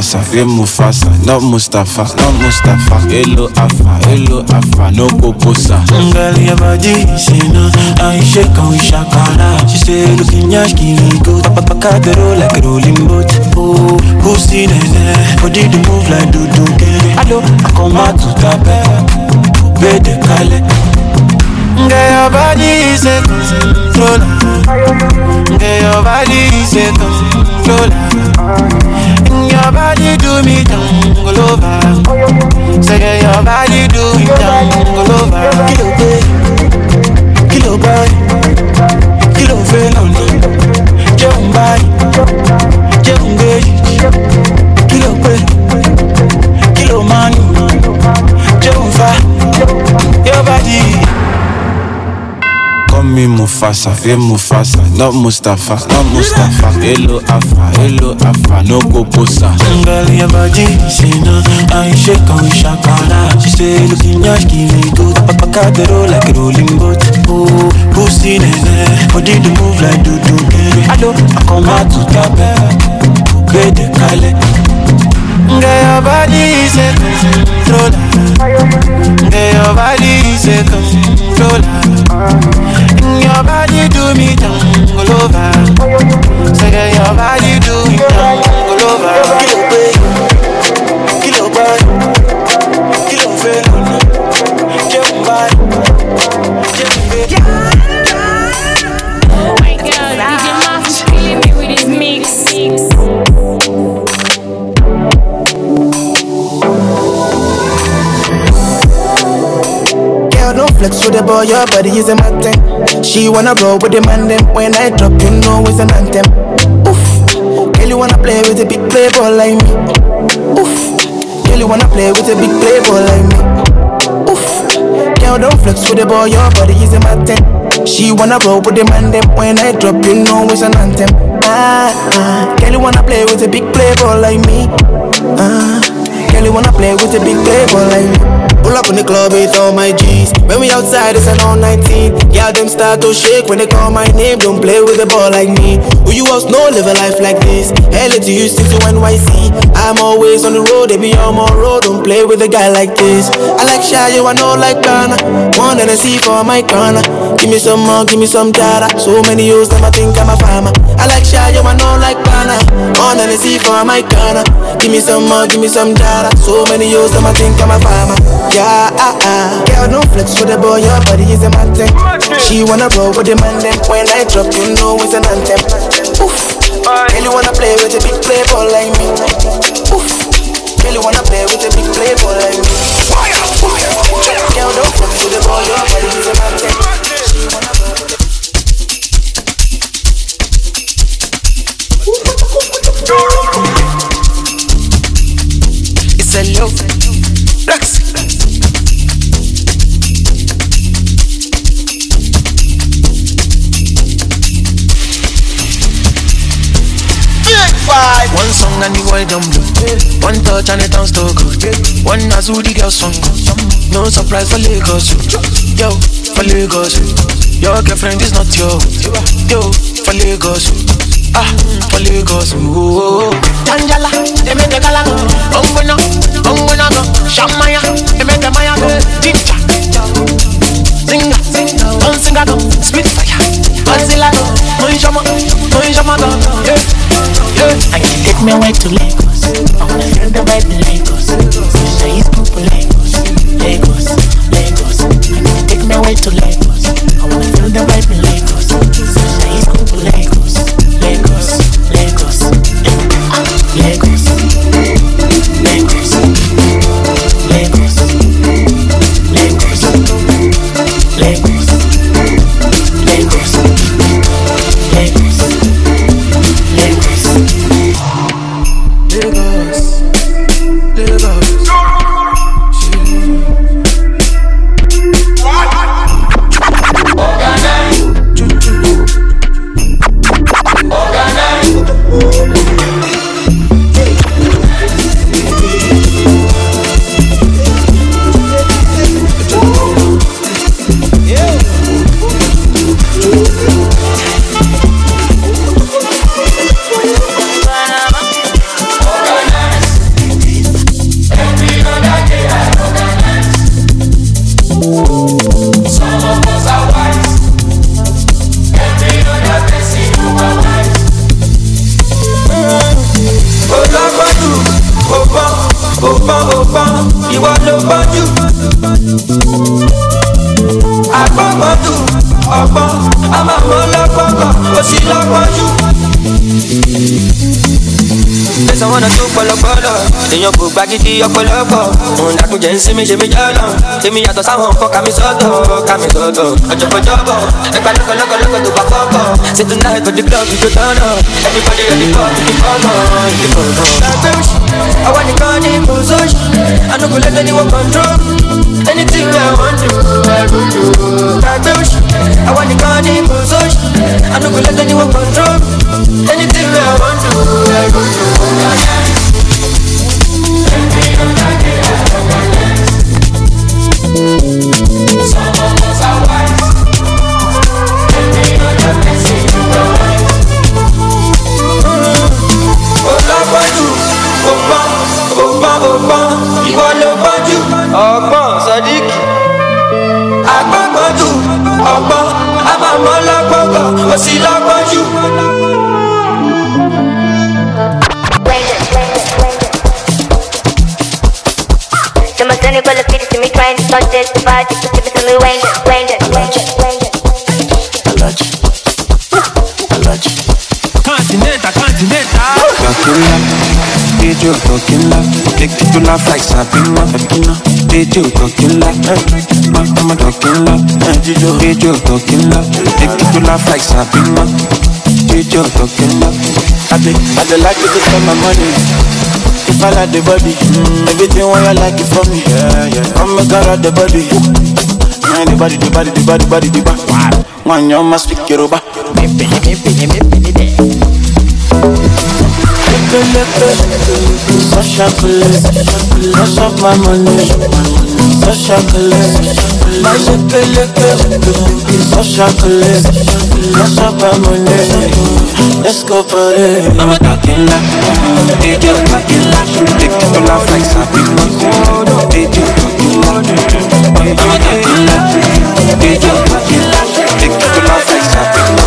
Mufasa, feel Mufasa, not Mustafa, not Mustafa. Hello Afa, hello Afa, no Poposa. Girl, your body, she know I shake and we shakara. She say, looking yashki, go Papa Kadero like a rolling boat. Oh, pussy there, body to move like do do get. Hello, I come out to tape, be the kale. Girl, your body is a controller. Girl, your body is a controller. Your body do me down, go over. Say girl, your body do me down, go over. Kilo boy, kilo boy, kilo felony. Jump by, jump gay. Kilo boy, kilo money. Jump far, your body. Call me Mufasa, feel Mufasa, not Mustafa, not Mustafa. Hello Afa, hello Afa, no Poposa. Girl, your body, she know I shake and we shakara. She say, looking yashki, go Papa Kadero like a rolling boat. Oh, pussy there, body to move like do do get. Hello, I come out to tape, be the kale. Girl, your body is a controller. Girl, your body is a controller. Your body do me down, go over. Say girl, your body do me down, go over. Kilo boy, kilo boy, kilo felony. Jump by, jump by. Oh my God, D J Mark is killing me with his mix. Girl, don't flex with the boy, your body is a matter. She wanna roll with the man them. When I drop, you know it's an anthem. Oof, girl, you wanna play with a big playboy like me. Oof, girl, you wanna play with a big playboy like me. Oof, girl, don't flex with the boy, your body is a matter. She wanna roll with the man them. When I drop, you know it's an anthem. Ah, ah, girl, you wanna play with a big playboy like me. Ah, girl, you wanna play with a big playboy like me. Pull up in the club with all my G's. When we outside, it's an all nineteen. Yeah, them start to shake when they call my name. Don't play with the ball like me. Who you else know live a life like this? L A to Houston to N Y C. I'm always on the road, they be on my road. Don't play with a guy like this. I like shy, you I know like Ghana. One and a C for my corner. Give me some more, give me some data. So many years, them I think I'm a farmer. I like shy, you I know like Ghana. One and a C for my corner. Give me some more, give me some data. So many years, them I think I'm a farmer. Yeah, ah, ah. Girl, no flex with the boy, your body is a matter. She wanna roll with the man then. When I drop, you know it's an anthem. Oof, girl, you wanna play with a big playboy like me. Oof, girl, you wanna play with a big playboy like me. Girl, don't flex with the boy, your body is a matter. She wanna roll with the It's a low Rex. One song and the world don't blow. One touch and it sounds so good. One as who the girl song. No surprise for Lagos. Yo, for Lagos. Your girlfriend is not yo. Yo, for Lagos. Ah, for Lagos. Tanjala, they make the gala. Ongona, ongona go. Shamaya, they make the maya go. Jinja, singa, don't singa go. Spitfire, Godzilla go. Moinjama, moinjama go. Yeah. I can take me away to Lagos. I wanna feel the vibe in Lagos. Nice people Lagos, Lagos, Lagos. I can take me away to Lagos. I wanna feel the vibe in Lagos. Nice people Lagos, Lagos, Lagos, ah, Lagos, Lagos, Lagos, Lagos, Lagos, Lagos, Lagos. Open, open, ìwọ ló bọ́jú. Agbọ́gbọ́dù, ọ̀pọ̀n, a máa mọ́ lọ́pọ̀pọ̀, ó sì lọ́pọ̀jù. Tẹ̀sán wọn náà tó pọ̀lọpọ̀lọ, èèyàn kò gba gidi ọ̀pọ̀lọpọ̀. Òun dàkúnjẹ́ ń sinmi ṣe mí jọ́nà, èmi yàtọ̀ sáwọn nǹkan kàmí sọ́tọ̀, kàmí sọ́tọ̀. Ọjọ́bọ̀jọ́bọ̀, ẹgbà lọ́kọ̀lọ́kọ̀lọ́kọ̀ tó bá fọ́kọ̀. Say tonight for the club we go turn up, everybody ready for the fọ́kọ̀, the fọ́kọ̀. Ẹgbẹ́ òṣì, àwa nìkan ní mọ̀ọ́sọ́ṣì, àná kò let anyone control. Anything I want to, I will do. Ẹgbẹ́ òṣì, àwa nìkan ní mọ̀ọ́sọ́ṣì, àná kò let anyone control. Anything I want to, I will do. Some of us are wise, and we know the blessing you provide. Olọ́pọ̀jù, ọgbọ́n, ọgbọ́n, ọgbọ́n, ìwọ ló pọ̀jù. Ọgbọ́n Sadiq, agbọ́gbọ́jù, ọgbọ́n, a máa mọ́ lọ́pọ̀pọ̀, ó sì lọ́pọ̀jù. Full of pity to me, trying to touch this divide, just to give it to me, Wayne, Wayne, Wayne, Wayne. Continental, continental. Talking loud, radio talking loud. Take it to laugh like Sabina, Sabina. Radio talking loud, mama talking loud. Radio talking loud. Take it to laugh like Sabina. Radio talking loud. I be, I be like to spend my money. If I like the body, mm, everything when you like it from me, yeah, yeah. Come make her out the body, man, the body, the body, the body, body, the body. One you must speak your over. So chocolate, rush up my money. So chocolate, my chocolate, so chocolate, rush up my money. Let's go party. I'm talking like, did you talking like? Take it to laugh like Sabina. Did you talking like? I'm talking like, did you talking like? Take it to laugh like Sabina.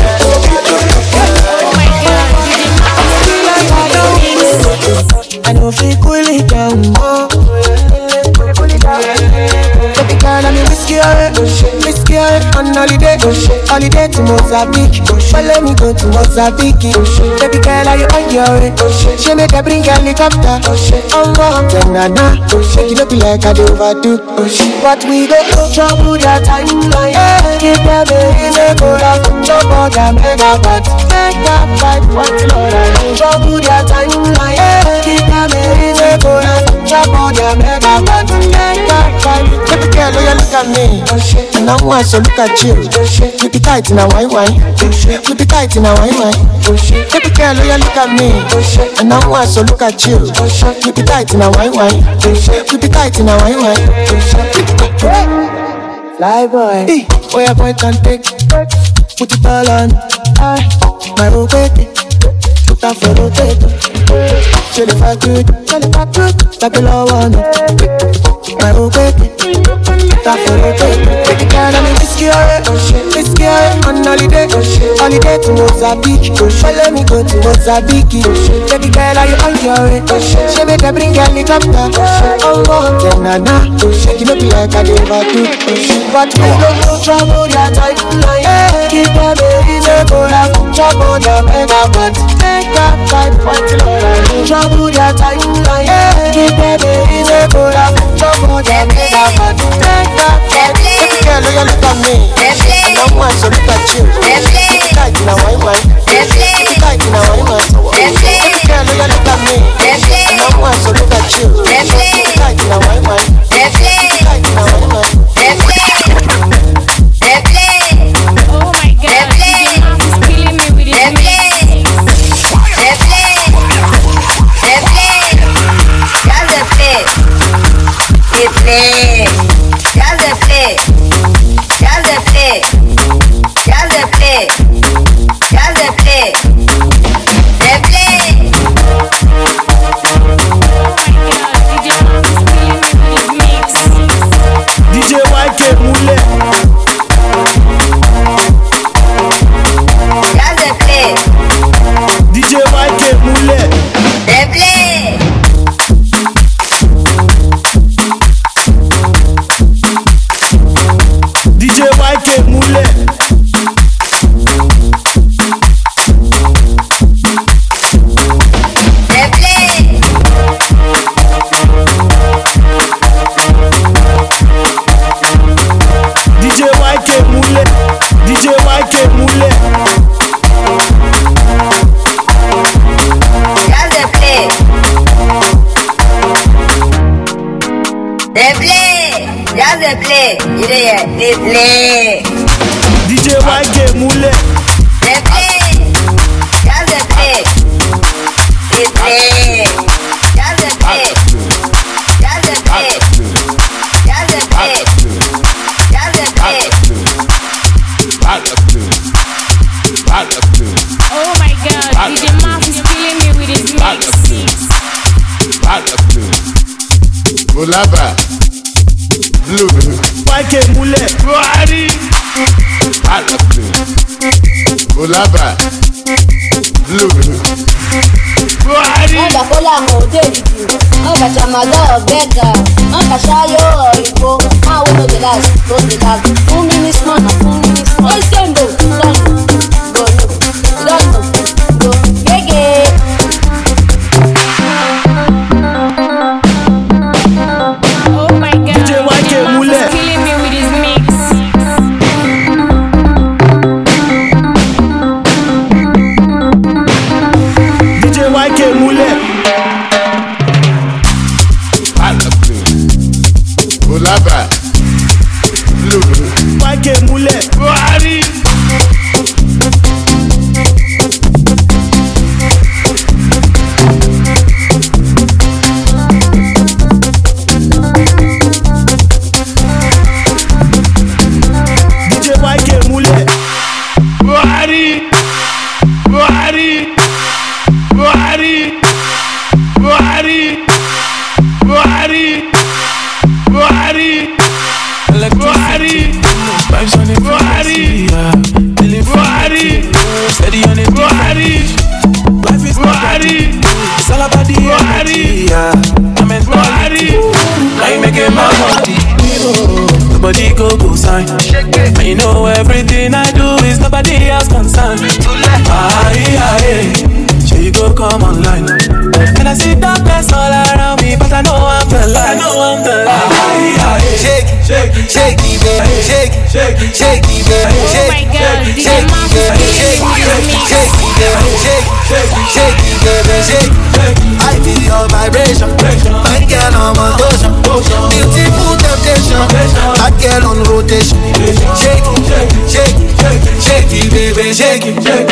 I know if you cool it down, oh. Baby girl, I'm whiskey, whiskey on holiday, holiday to Mozambique. Follow me go to Mozambique. Baby girl, are you on your way? She make a bring helicopter. I'm wrong, na-na. You look like I do overdo. But we go trouble that timeline. Keep them in the cola. Jump on their megabyte. Megabyte, what Lord I do. Trouble that timeline. Keep them in the cola. Jump on their megabyte. Megabyte. Baby girl, oh you look at me. And I want to look at you. You be tight in a wine wine. You be tight in a wine wine. Baby girl, oh you look at me. And I want to look at you. You be tight in a wine wine. You be tight in a wine wine. Fly boy, hey, oh yeah boy can take. Put it all on, ah, my rotate. Put that for rotate. Show the fat good, show the fat good. Like a low one, my rotate. That for rotate. Baby girl, I'm whiskey, whiskey on holiday, holiday to Mozambique. Follow me go to Mozambique. Baby girl, are you on your way? She make a bring helicopter. I'm walking, na-na. You know be like I do overdo. But we don't go trouble your timeline. Keep them in the cola. Trouble your megabyte. Megabyte, what Lord I do. Trouble your timeline. Keep them in the cola. Trouble your megabyte. Megabyte. Baby girl, you look at me. And I want to look at you. You be tight in a wine wine. You be tight in a wine wine. Baby girl, you look at me. And I want to look at you. You be tight in a wine wine. You be tight in a wine wine. Oh my God, he's killing me with his mix. Just dey play. You dey hear? Dey play. D J Y K Mule. Dey play. Just dey play. Dey play. Just dey play. Just dey play. Just dey play. Just dey play. Oh my God, D J Mark is killing me with his mix. Bolaba, Blue, Y K Mule, Buhari, Bolaba, Blue, Buhari. Manda kola mo dey you. Manda chamala bega. Manda shayo ipo. Ma wo no dey last, no dey last. Two minutes man, two minutes man. Let's go, go, go, go, go, go, gege. Oh my God, D J Y K Mule, he's killing me with his mix. D J Y K Mule, Bolaba, Blue, Y K Mule, Buhari. D J Y K Mule, Buhari, Buhari, Buhari, Buhari, Buhari, Buhari, Buhari, Vibes on it, Buhari, Buhari, steady on it, Buhari, life is Buhari, it's all about the energy, yeah. I'm in Buhari, now you making my body. Nobody go go sign. And you know everything I do is nobody else concerned. Ah, yeah, yeah. Sure you go come online. And I see darkness all around me, but I know I'm the light. I know I'm the light. Ah, yeah, yeah. Shake, shake, shake it, baby. Shake, shake, shake it, baby. Oh my God, D J Shake Mark it, is baby. killing me with his Shake mix. it, baby. Shake, shake it, baby. Shake. I feel your vibration. My girl on motion. Beautiful temptation. My girl on rotation. Shake it, shake it, shake it, baby. Shake it, shake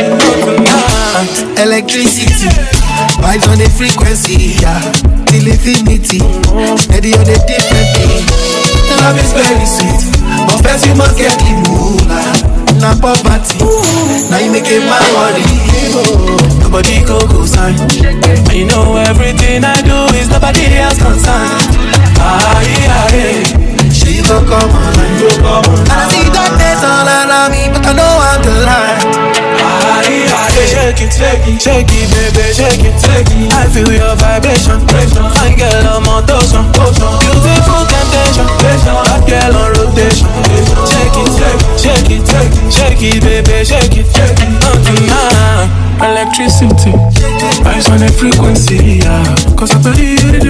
it. Electricity. Vibes on the frequency, yeah. Till infinity. Steady on the different thing. Love is very sweet, but first you must get the moolah. Na poverty, now you make it my worry. Nobody go go sign. And you know everything I do is nobody else concerned. Ah, yeah, yeah. She go come online, go come online. And I see darkness all around me, but I know I'm the light. Ah, yeah, yeah. Shake it, shake it, shake it, baby, shake it, shake it. I feel your vibration. Fine girl on motion. Beautiful temptation. Hot girl on rotation. Shake it, shake it, shake it, shake it, baby, shake it. Oh, tonight, electricity. Vibes on the frequency, yeah. Cause I believe